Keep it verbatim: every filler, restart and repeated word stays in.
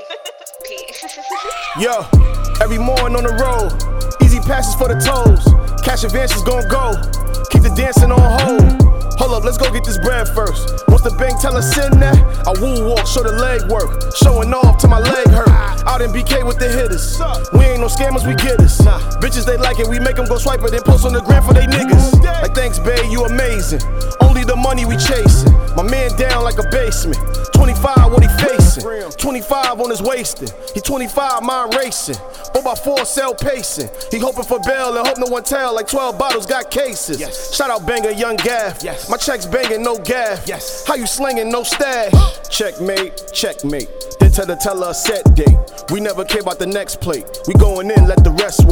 Yo, every morning on the road, easy passes for the toes. Cash advances gon' go, keep the dancing on hold. Hold up, let's go get this bread first. Once the bank tell us send that, I woo walk, show the leg work. Showing off till my leg hurt. Out in B K with the hitters. We ain't no scammers, we getters. Bitches, they like it, we make them go swipe it, then post on the gram for they niggas. Like, thanks, babe, you amazing. Only the money we chasing. My man down like a basement. twenty-five, what he facing? twenty-five on his wasting. He twenty-five, mind racing. four by four, cell pacing. He hoping for bail and hope no one tell. Like twelve bottles got cases. Yes. Shout out banger, young gaff. Yes. My checks banging, no gaff. Yes. How you slinging, no stash? Checkmate, checkmate. Then tell the teller a set date. We never care about the next plate. We going in, let the rest wait.